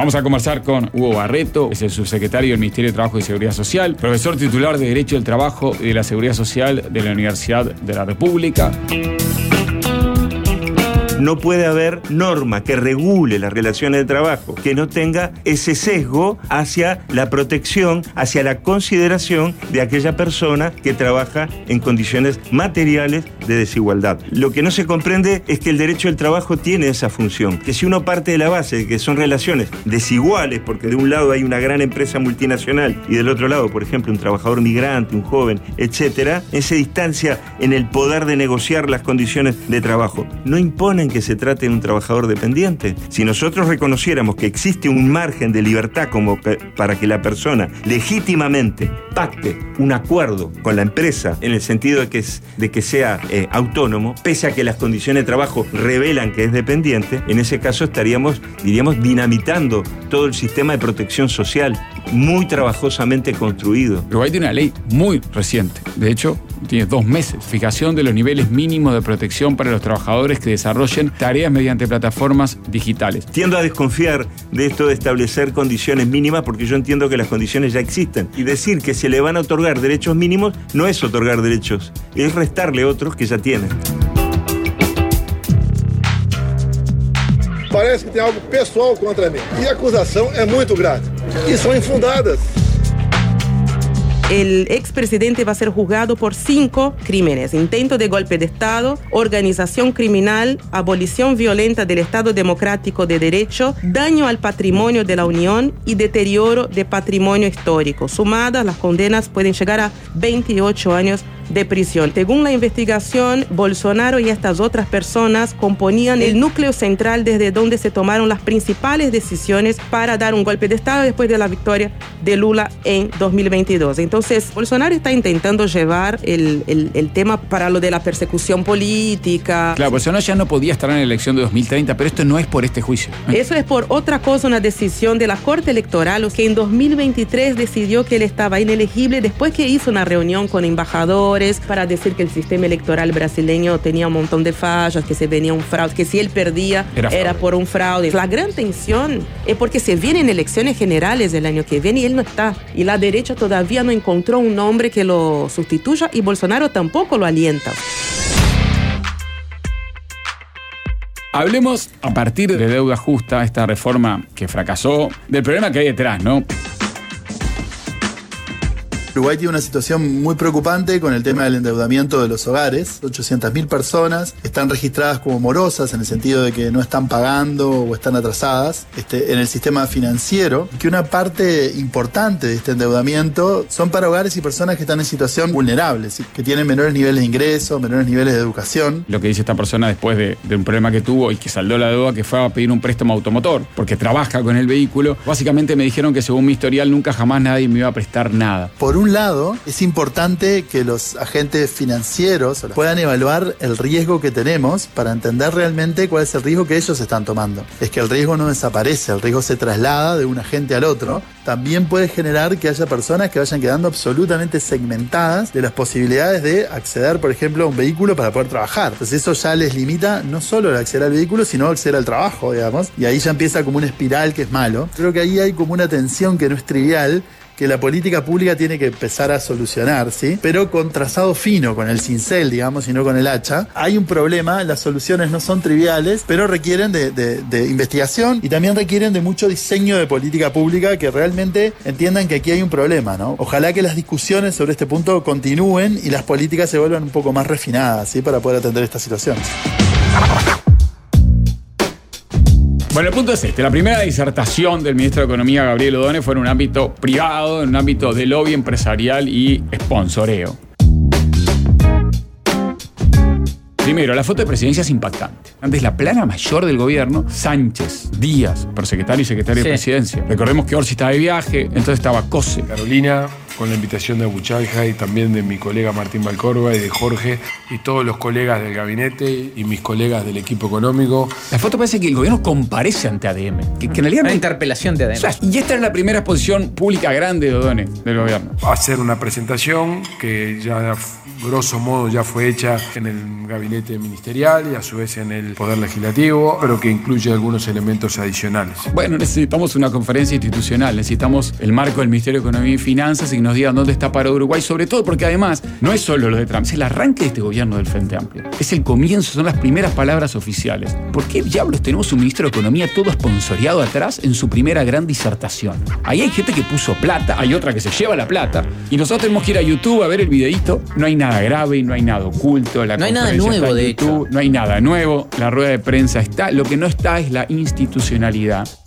Vamos a conversar con Hugo Barreto, es el subsecretario del Ministerio de Trabajo y Seguridad Social, profesor titular de Derecho del Trabajo y de la Seguridad Social de la Universidad de la República. No puede haber norma que regule las relaciones de trabajo que no tenga ese sesgo hacia la protección, hacia la consideración de aquella persona que trabaja en condiciones materiales de desigualdad. Lo que no se comprende es que el derecho del trabajo tiene esa función, que si uno parte de la base de que son relaciones desiguales, porque de un lado hay una gran empresa multinacional y del otro lado, por ejemplo, un trabajador migrante, un joven, etcétera, se distancia en el poder de negociar las condiciones de trabajo. No imponen que se trate de un trabajador dependiente. Si nosotros reconociéramos que existe un margen de libertad como para que la persona legítimamente pacte un acuerdo con la empresa en el sentido de que sea autónomo, pese a que las condiciones de trabajo revelan que es dependiente, en ese caso estaríamos, diríamos, dinamitando todo el sistema de protección social muy trabajosamente construido. Uruguay tiene una ley muy reciente, de hecho tiene 2 meses, fijación de los niveles mínimos de protección para los trabajadores que desarrollen tareas mediante plataformas digitales. Tiendo a desconfiar de esto de establecer condiciones mínimas porque yo entiendo que las condiciones ya existen. Y decir que se le van a otorgar derechos mínimos no es otorgar derechos, es restarle otros que ya tienen. Parece que tem algo pessoal contra mim. E a acusação é muito grave. E são infundadas. El expresidente va a ser juzgado por 5 crímenes: intento de golpe de Estado, organización criminal, abolición violenta del Estado Democrático de Derecho, daño al patrimonio de la Unión y deterioro de patrimonio histórico. Sumadas, las condenas pueden llegar a 28 años de prisión. Según la investigación, Bolsonaro y estas otras personas componían el núcleo central desde donde se tomaron las principales decisiones para dar un golpe de Estado después de la victoria de Lula en 2022. Entonces, Bolsonaro está intentando llevar el tema para lo de la persecución política. Claro, Bolsonaro ya no podía estar en la elección de 2030, pero esto no es por este juicio. Eso es por otra cosa, una decisión de la Corte Electoral que en 2023 decidió que él estaba inelegible después que hizo una reunión con embajadores para decir que el sistema electoral brasileño tenía un montón de fallas, que se venía un fraude, que si él perdía era por un fraude. La gran tensión es porque se vienen elecciones generales el año que viene y él no está. Y la derecha todavía no encontró un nombre que lo sustituya y Bolsonaro tampoco lo alienta. Hablemos, a partir de deuda justa, esta reforma que fracasó, del problema que hay detrás, ¿no? Uruguay tiene una situación muy preocupante con el tema del endeudamiento de los hogares. 800.000 personas están registradas como morosas en el sentido de que no están pagando o están atrasadas en el sistema financiero, que una parte importante de este endeudamiento son para hogares y personas que están en situación vulnerable, ¿sí? Que tienen menores niveles de ingreso, menores niveles de educación. Lo que dice esta persona después de un problema que tuvo y que saldó la deuda, que fue a pedir un préstamo automotor porque trabaja con el vehículo. Básicamente me dijeron que según mi historial nunca jamás nadie me iba a prestar nada. Por un lado, es importante que los agentes financieros puedan evaluar el riesgo que tenemos para entender realmente cuál es el riesgo que ellos están tomando. Es que el riesgo no desaparece, el riesgo se traslada de un agente al otro. También puede generar que haya personas que vayan quedando absolutamente segmentadas de las posibilidades de acceder, por ejemplo, a un vehículo para poder trabajar. Entonces eso ya les limita no solo el acceder al vehículo, sino acceder al trabajo, digamos. Y ahí ya empieza como una espiral que es malo. Creo que ahí hay como una tensión que no es trivial, que la política pública tiene que empezar a solucionar, ¿sí? Pero con trazado fino, con el cincel, digamos, y no con el hacha. Hay un problema, las soluciones no son triviales, pero requieren de investigación y también requieren de mucho diseño de política pública que realmente entiendan que aquí hay un problema, ¿no? Ojalá que las discusiones sobre este punto continúen y las políticas se vuelvan un poco más refinadas, ¿sí? Para poder atender estas situaciones. Bueno, el punto es este. La primera disertación del ministro de Economía, Gabriel Odone, fue en un ámbito privado, en un ámbito de lobby empresarial y sponsoreo. Primero, la foto de presidencia es impactante. Antes, la plana mayor del gobierno, Sánchez, Díaz, prosecretario y secretario de Presidencia. Recordemos que Orsi estaba de viaje, entonces estaba Cose, Carolina, con la invitación de Abuchalja y también de mi colega Martín Valcorba y de Jorge y todos los colegas del gabinete y mis colegas del equipo económico. La foto parece que el gobierno comparece ante ADM. Que en realidad Una interpelación de ADM. O sea, y esta es la primera exposición pública grande de O'Donnell del gobierno. Hacer una presentación que ya, grosso modo, ya fue hecha en el gabinete ministerial y a su vez en el Poder Legislativo, pero que incluye algunos elementos adicionales. Bueno, necesitamos una conferencia institucional, necesitamos el marco del Ministerio de Economía y Finanzas y que nos digan dónde está parado Uruguay, sobre todo porque además no es solo lo de Trump, es el arranque de este gobierno del Frente Amplio. Es el comienzo, son las primeras palabras oficiales. ¿Por qué diablos tenemos un ministro de Economía todo esponsoreado atrás en su primera gran disertación? Ahí hay gente que puso plata, hay otra que se lleva la plata y nosotros tenemos que ir a YouTube a ver el videíto. No hay nada grave, no hay nada oculto. No hay nada nuevo, de hecho. No hay nada nuevo, la rueda de prensa está. Lo que no está es la institucionalidad.